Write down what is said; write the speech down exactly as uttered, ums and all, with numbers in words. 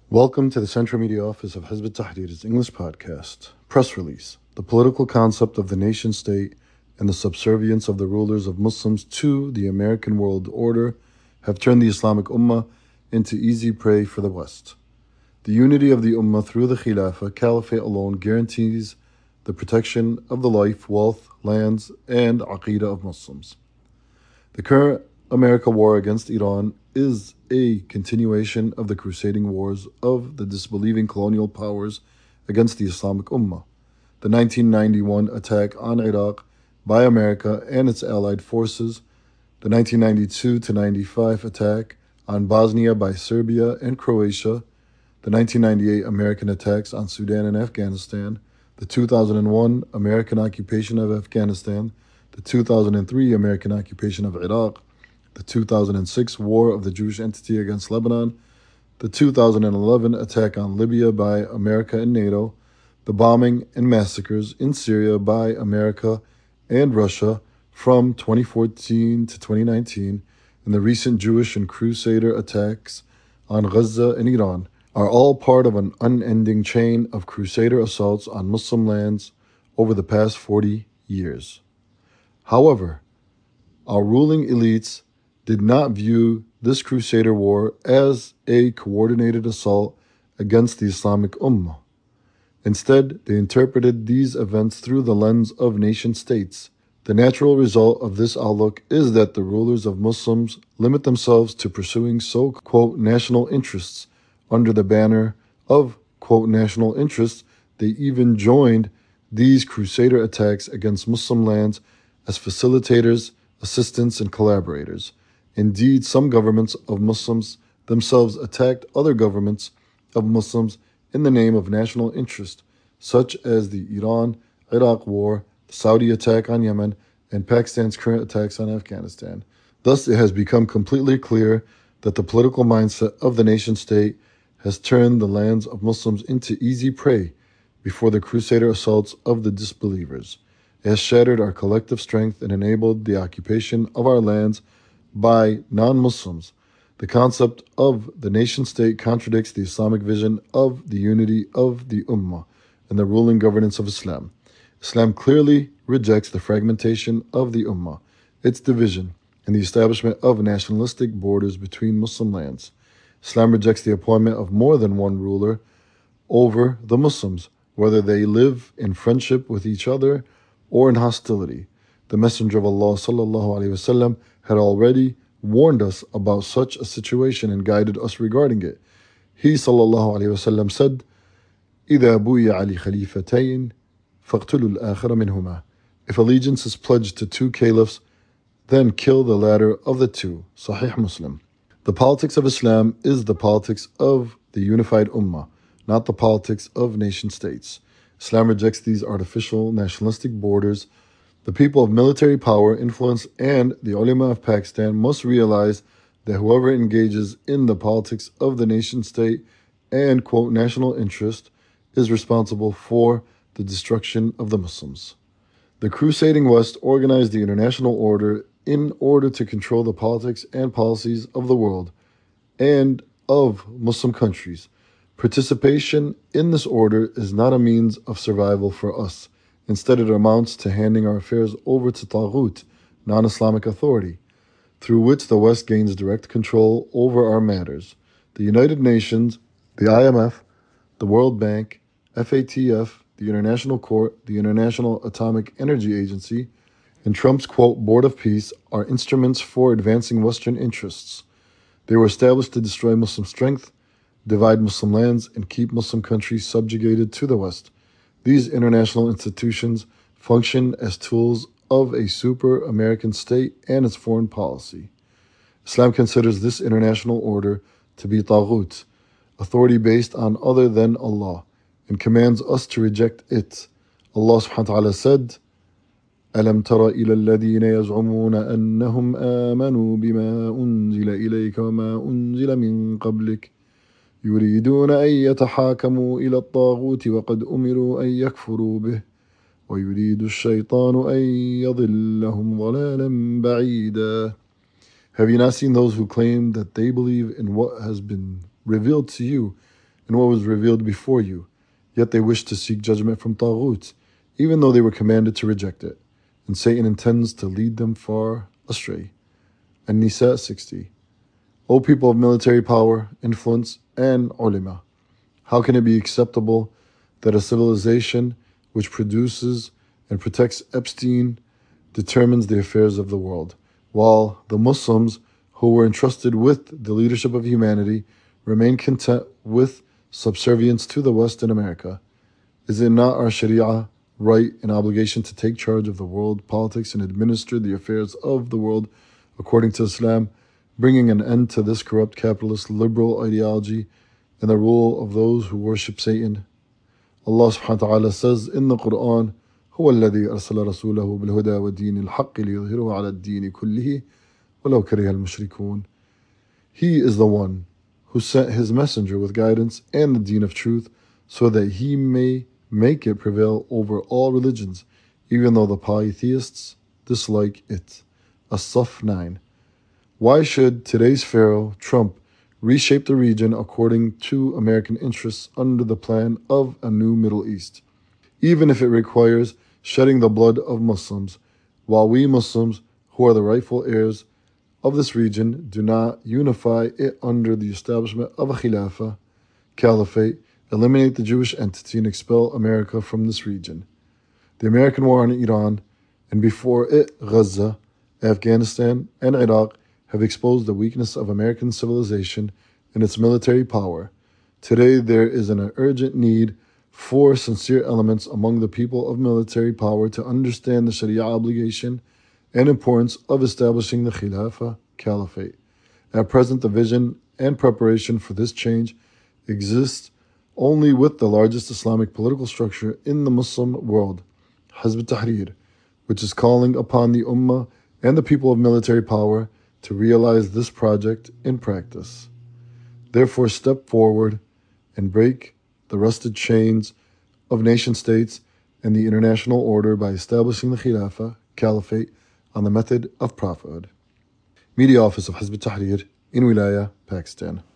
Welcome to the Central Media Office of Hizb ut-Tahrir's English podcast. Press release. The political concept of the nation state and the subservience of the rulers of Muslims to the American world order have turned the Islamic Ummah into easy prey for the West. The unity of the Ummah through the Khilafah Caliphate alone guarantees the protection of the life, wealth, lands, and Aqeedah of Muslims. The current America war against Iran is a continuation of the crusading wars of the disbelieving colonial powers against the Islamic Ummah. The nineteen ninety-one attack on Iraq by America and its allied forces, the nineteen ninety-two to ninety-five attack on Bosnia by Serbia and Croatia, the nineteen ninety-eight American attacks on Sudan and Afghanistan, the two thousand one American occupation of Afghanistan, the two thousand three American occupation of Iraq, the two thousand six War of the Jewish Entity against Lebanon, the two thousand eleven attack on Libya by America and NATO, the bombing and massacres in Syria by America and Russia from twenty fourteen to twenty nineteen, and the recent Jewish and Crusader attacks on Gaza and Iran are all part of an unending chain of Crusader assaults on Muslim lands over the past forty years. However, our ruling elites did not view this Crusader war as a coordinated assault against the Islamic Ummah. Instead, they interpreted these events through the lens of nation-states. The natural result of this outlook is that the rulers of Muslims limit themselves to pursuing so-called national interests. Under the banner of, quote, national interests, they even joined these Crusader attacks against Muslim lands as facilitators, assistants, and collaborators. Indeed, some governments of Muslims themselves attacked other governments of Muslims in the name of national interest, such as the Iran-Iraq war, the Saudi attack on Yemen, and Pakistan's current attacks on Afghanistan. Thus, it has become completely clear that the political mindset of the nation-state has turned the lands of Muslims into easy prey before the Crusader assaults of the disbelievers. It has shattered our collective strength and enabled the occupation of our lands by non-Muslims. The concept of the nation-state contradicts the Islamic vision of the unity of the Ummah and the ruling governance of Islam. Islam clearly rejects the fragmentation of the Ummah, its division, and the establishment of nationalistic borders between Muslim lands. Islam rejects the appointment of more than one ruler over the Muslims, whether they live in friendship with each other or in hostility. The Messenger of Allah sallallahu alaihi wasallam had already warned us about such a situation and guided us regarding it. He sallallahu alaihi wasallam said, إِذَا بُوِيَ عَلِي خَلِيفَتَيْن فَاقْتُلُوا الْآخَرَ مِنْهُمَا. If allegiance is pledged to two caliphs, then kill the latter of the two. Sahih Muslim. The politics of Islam is the politics of the unified Ummah, not the politics of nation-states. Islam rejects these artificial nationalistic borders. The people of military power, influence, and the ulama of Pakistan must realize that whoever engages in the politics of the nation-state and, quote, national interest is responsible for the destruction of the Muslims. The crusading West organized the international order in order to control the politics and policies of the world and of Muslim countries. Participation in this order is not a means of survival for us. Instead, it amounts to handing our affairs over to Taghut, non-Islamic authority, through which the West gains direct control over our matters. The United Nations, the I M F, the World Bank, F A T F, the International Court, the International Atomic Energy Agency, and Trump's, quote, Board of Peace are instruments for advancing Western interests. They were established to destroy Muslim strength, divide Muslim lands, and keep Muslim countries subjugated to the West. These international institutions function as tools of a super American state and its foreign policy. Islam considers this international order to be Taghut, authority based on other than Allah, and commands us to reject it. Allah subhanahu wa ta'ala said, أَلَمْ تَرَ إِلَى الَّذِينَ يَزْعُمُونَ أَنَّهُمْ آمَنُوا بِمَا أُنزِلَ إِلَيْكَ وَمَا أُنزِلَ مِن قَبْلِكَ يريدون أن يتحاكموا إلى الطاغوت وقد أمروا أن يكفروا به ويريد الشيطان أن يضلهم ضلالا بعيدا. Have you not seen those who claim that they believe in what has been revealed to you and what was revealed before you, yet they wish to seek judgment from Taghut, even though they were commanded to reject it, and Satan intends to lead them far astray. An-Nisa sixty. O people of military power, influence, and ulama, how can it be acceptable that a civilization which produces and protects Epstein determines the affairs of the world, while the Muslims who were entrusted with the leadership of humanity remain content with subservience to the West and America? Is it not our Sharia right and obligation to take charge of the world politics and administer the affairs of the world according to Islam, bringing an end to this corrupt capitalist liberal ideology and the rule of those who worship Satan? Allah subhanahu wa ta'ala says in the Quran, هو الذي أرسل رسوله بالهدى والدين الحق ليظهره على الدين كله ولو كره المشركون. He is the one who sent his messenger with guidance and the deen of truth so that he may make it prevail over all religions, even though the polytheists dislike it. As-Saff nine. Why should today's Pharaoh, Trump, reshape the region according to American interests under the plan of a new Middle East, even if it requires shedding the blood of Muslims, while we Muslims, who are the rightful heirs of this region, do not unify it under the establishment of a Khilafah, Caliphate, eliminate the Jewish entity, and expel America from this region? The American war on Iran, and before it, Gaza, Afghanistan, and Iraq, have exposed the weakness of American civilization and its military power. Today, there is an urgent need for sincere elements among the people of military power to understand the Sharia obligation and importance of establishing the Khilafah, Caliphate. At present, the vision and preparation for this change exists only with the largest Islamic political structure in the Muslim world, Hizb ut-Tahrir, which is calling upon the Ummah and the people of military power to realize this project in practice. Therefore, step forward and break the rusted chains of nation-states and the international order by establishing the Khilafah, Caliphate, on the method of prophethood. Media Office of Hizb ut-Tahrir in Wilaya, Pakistan.